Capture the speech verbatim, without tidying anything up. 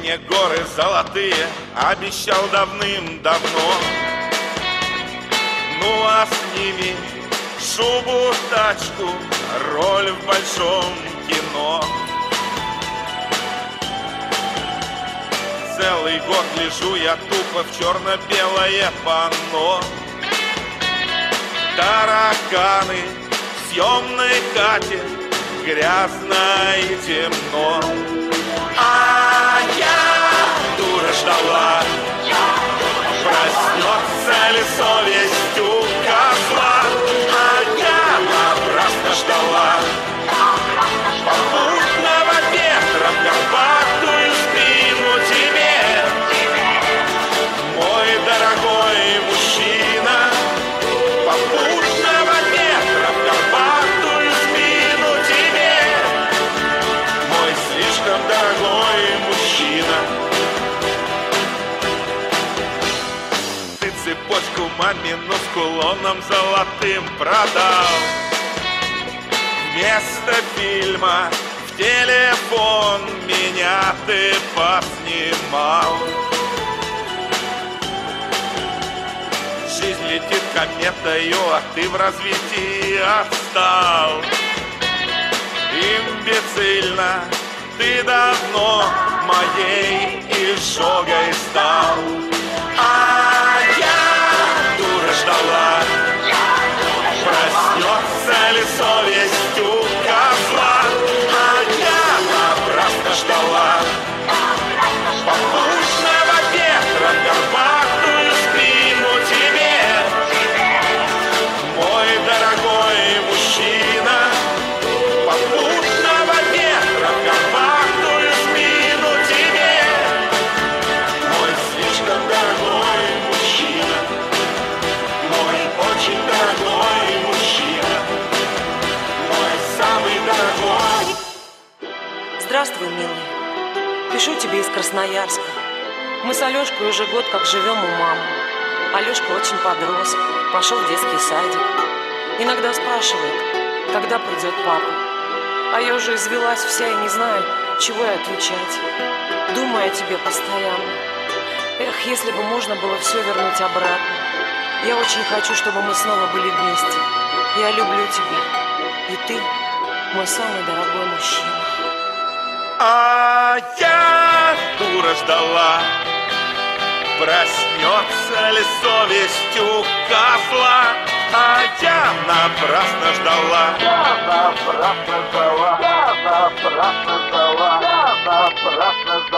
мне горы золотые обещал давным-давно. Ну а с ними шубу, тачку, роль в большом кино. Целый год лежу я тупо в черно-белое панно. Тараканы в съемной хате, грязно и темно. А я, дура, ждала, проснется ли совесть у козла. А я напрасно ждала попутного ветра в горбатую спину тебе, мой дорогой мужчина. Попутного ветра в горбатую спину тебе, мой слишком дорогой мужчина. Ты цепочку мамину с кулоном золотым продал, вместо фильма в телефон меня ты поснимал. Жизнь летит кометою, а ты в развитии отстал. Имбецильно, ты давно моей изжогой стал. А я, дура, ждала, проснется ли совесть у козла. А я напрасно ждала попутного ветра в горбатую спину тебе, мой дорогой мужчина. Попутного ветра в горбатую спину тебе, мой слишком дорогой мужчина, мой очень дорогой мужчина, мой самый дорогой. Здравствуй, милый. Пишу тебе из Красноярска. Мы с Алешкой уже год как живем у мамы. Алешка очень подрос, пошел в детский садик. Иногда спрашивает, когда придет папа. А я уже извелась вся и не знаю, чего и отвечать. Думаю о тебе постоянно. Эх, если бы можно было все вернуть обратно. Я очень хочу, чтобы мы снова были вместе. Я люблю тебя. И ты мой самый дорогой мужчина. А я, дура, ждала, проснется ли совесть у козла. А я напрасно ждала, я напрасно ждала, я напрасно ждала, я напрасно ждала.